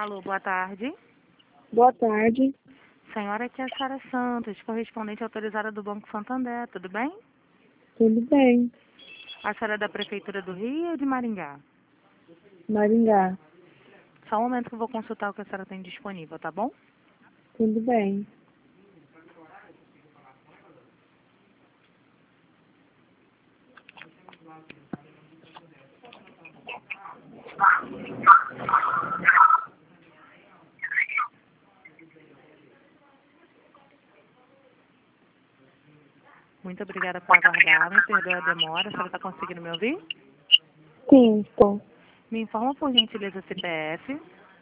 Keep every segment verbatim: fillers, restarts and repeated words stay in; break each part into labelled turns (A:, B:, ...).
A: Alô, boa tarde.
B: Boa tarde.
A: Senhora, aqui é a Sara Santos, correspondente autorizada do Banco Santander, tudo bem?
B: Tudo bem.
A: A senhora é da Prefeitura do Rio ou de Maringá?
B: Maringá.
A: Só um momento que eu vou consultar o que a senhora tem disponível, tá bom?
B: Tudo bem.
A: Muito obrigada por aguardar, me perdoa a demora, a senhora está conseguindo me ouvir?
B: Sim, estou.
A: Me informa por gentileza o C P F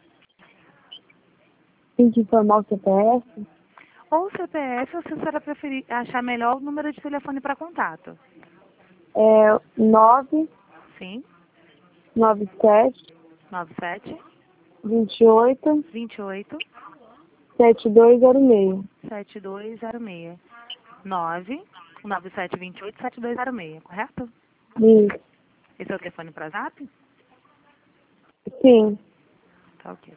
B: Tem que informar o C P F?
A: ou o C P F ou se a senhora preferir achar melhor o número de telefone para contato.
B: É nove
A: Sim,
B: nove sete,
A: nove sete,
B: vinte e oito,
A: vinte e oito,
B: sete dois zero seis.
A: sete dois zero seis. nove nove sete dois oito sete dois zero seis, correto?
B: Isso.
A: Esse é o telefone para Zap?
B: Sim.
A: Tá ok.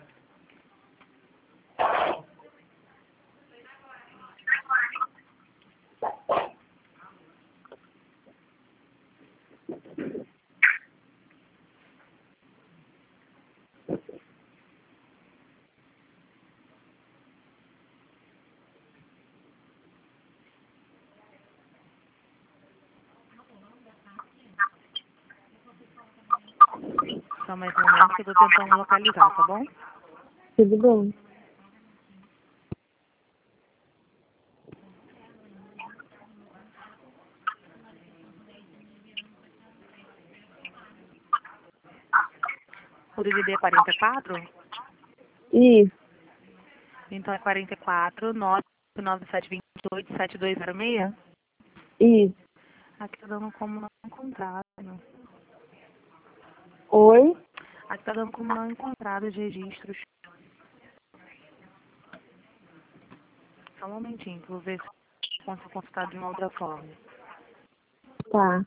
A: Só mais um momento que eu estou tentando localizar, tá bom?
B: Tudo bem.
A: O D D D é quarenta e quatro?
B: Isso.
A: Então é quarenta e quatro, nove nove sete dois oito sete dois zero seis?
B: Isso.
A: Aqui tá dando como não encontrado.
B: Oi?
A: Aqui tá dando como não encontrado os registros. Só um momentinho, que eu vou ver se eu consigo consultar de uma outra forma.
B: Tá.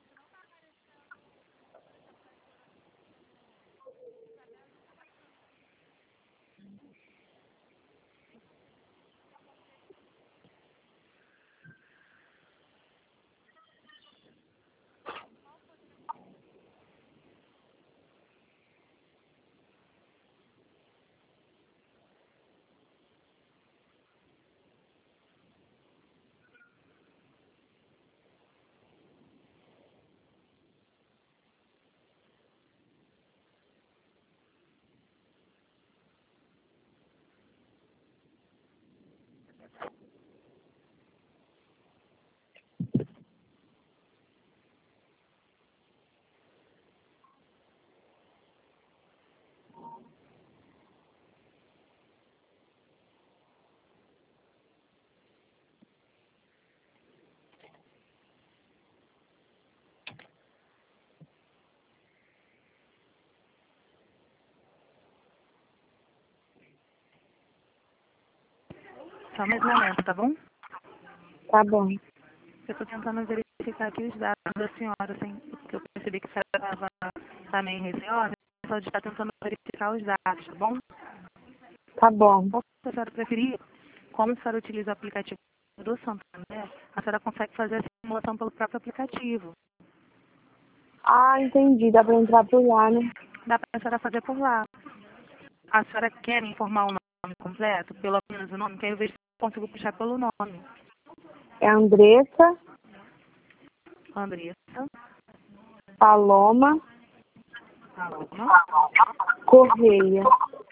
A: Só mais um momento, tá bom?
B: Tá bom.
A: Eu tô tentando verificar aqui os dados da senhora, assim, porque eu percebi que a senhora estava também receosa, só de estar tentando verificar os dados, tá bom?
B: Tá bom.
A: Ou se a senhora preferir, como a senhora utiliza o aplicativo do Santander, a senhora consegue fazer a simulação pelo próprio aplicativo.
B: Ah, entendi. Dá pra entrar por lá, né?
A: Dá para a senhora fazer por lá. A senhora quer me informar o nome completo, pelo menos o nome, que aí eu vejo se eu consigo puxar pelo nome.
B: É Andressa
A: Andressa,
B: Paloma
A: Paloma,
B: Correia.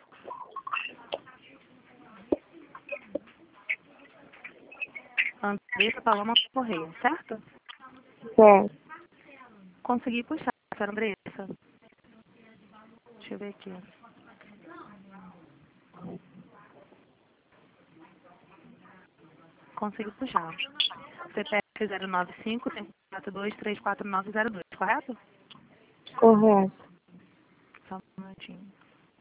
A: Andressa Paloma Correia, certo?
B: Certo.
A: Consegui puxar, senhora Andressa. Deixa eu ver aqui. Consigo puxar. C P F zero nove cinco, cinco quatro dois, três quatro nove zero dois, correto?
B: Correto.
A: Só um minutinho.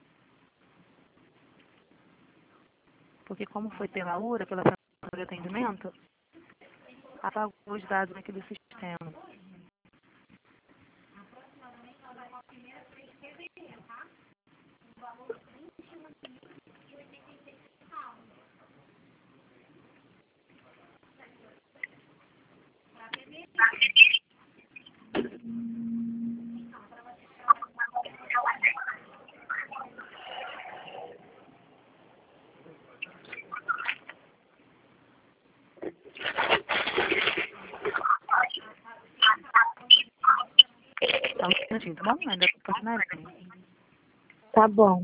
A: Porque como foi pela URA, pela central de atendimento, apagou os dados aqui do sistema. Só um minutinho, tá bom? Ainda tô funcionando.
B: Tá bom.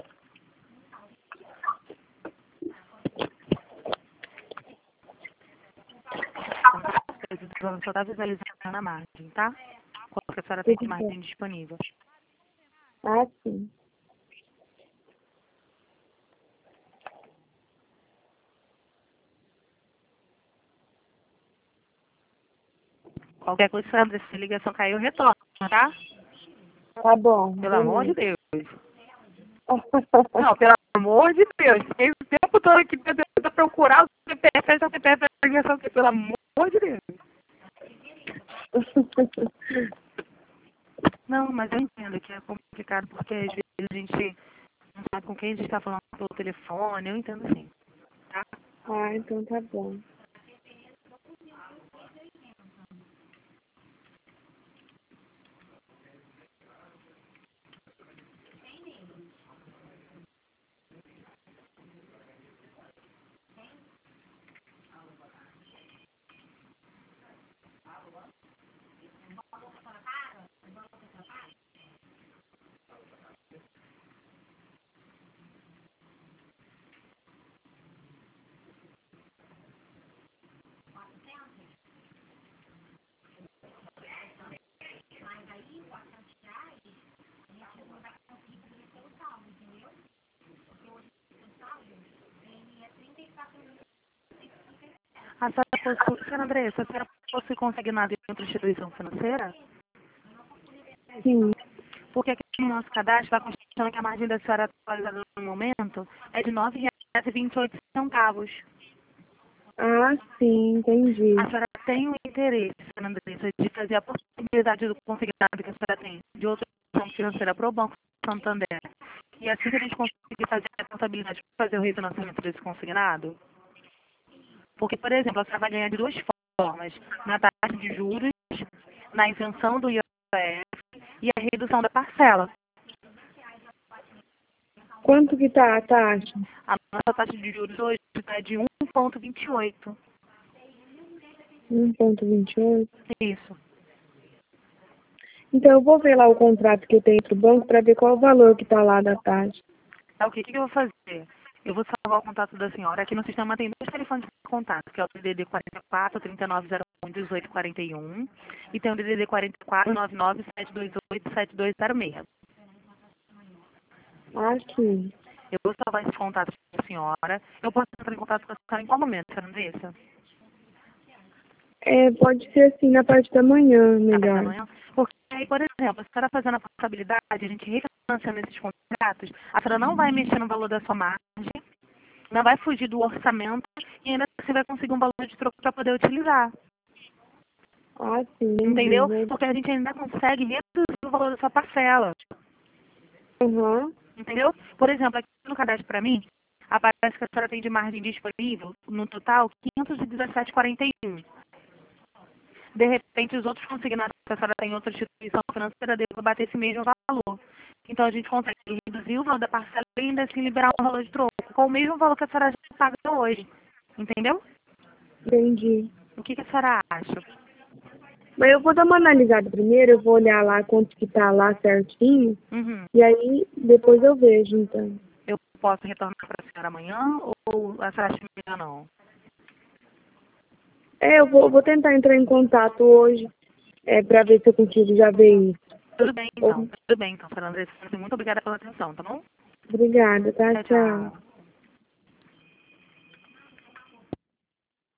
A: Só está visualizando a margem, tá? Qual que a senhora tem de
B: Tudo
A: margem
B: bem.
A: disponível?
B: Ah, sim.
A: Qualquer coisa, Sandra, se a ligação caiu, retorna, tá?
B: Tá bom.
A: Pelo amor de
B: Beleza.
A: Deus. Não, pelo amor de Deus. Fiquei o tempo todo aqui tentando procurar o C P F, essa C P F, essa ligação aqui, pelo amor de Deus. Não, mas eu entendo que é complicado, porque às vezes a gente não sabe com quem a gente está falando pelo telefone, eu entendo sim, tá?
B: Ah, então tá bom.
A: A senhora possui, senhora Andressa, a senhora possui consignado em outra instituição financeira?
B: Sim.
A: Porque aqui no nosso cadastro está constatando que a margem da senhora atualizada no momento é de nove reais e vinte e oito centavos.
B: Ah, sim, entendi.
A: A senhora tem o interesse, senhora Andressa, de fazer a possibilidade do consignado que a senhora tem de outra instituição financeira para o Banco Santander. E assim que a gente conseguir fazer a contabilidade para fazer o refinanciamento desse consignado, porque, por exemplo, a senhora vai ganhar de duas formas, na taxa de juros, na isenção do I O F e a redução da parcela.
B: Quanto que tá a taxa?
A: A nossa taxa de juros hoje é de um vírgula vinte e oito.
B: um vírgula vinte e oito.
A: Isso.
B: Então eu vou ver lá o contrato que eu tenho pro banco para ver qual o valor que tá lá da taxa.
A: Tá, o que, que eu vou fazer? Eu vou salvar o contato da senhora. Aqui no sistema tem dois telefones de contato, que é o D D D quarenta e quatro, trinta e nove zero um, dezoito quarenta e um e tem o D D D quarenta e quatro, noventa e nove, sete dois oito, sete dois zero seis.
B: Aqui.
A: Eu vou salvar esse contato da senhora. Eu posso entrar em contato com a senhora em qual momento, senhora Andressa?
B: É, pode ser assim na parte da manhã,
A: Na parte da
B: melhor.
A: manhã? Porque aí, por exemplo, se a senhora fazendo a possibilidade, a gente refinanciando esses contratos, a senhora não vai mexer no valor da sua margem, não vai fugir do orçamento e ainda você vai conseguir um valor de troco para poder utilizar.
B: Ah, sim, entendi.
A: Entendeu? Porque a gente ainda consegue reduzir o valor da sua parcela.
B: Uhum.
A: Entendeu? Por exemplo, aqui no cadastro para mim, aparece que a senhora tem de margem disponível, no total, quinhentos e dezessete vírgula quarenta e um. De repente, os outros consignados que a senhora tem em outra instituição financeira devem bater esse mesmo valor. Então, a gente consegue reduzir o valor da parcela e ainda assim liberar um valor de troco, com o mesmo valor que a senhora já paga hoje. Entendeu?
B: Entendi.
A: O que, que a senhora acha?
B: Mas eu vou dar uma analisada primeiro, eu vou olhar lá quanto que tá lá certinho,
A: Uhum.
B: e aí depois eu vejo, então.
A: Eu posso retornar para a senhora amanhã ou a senhora acha melhor não?
B: É, eu vou, vou tentar entrar em contato hoje, é, pra ver se eu consigo já ver isso.
A: Tudo bem,
B: Ou-
A: então. Tudo bem, então, senhora Andressa. Muito obrigada pela atenção, tá bom?
B: Obrigada, tá?
A: Tchau,
B: Tchau.
A: tchau.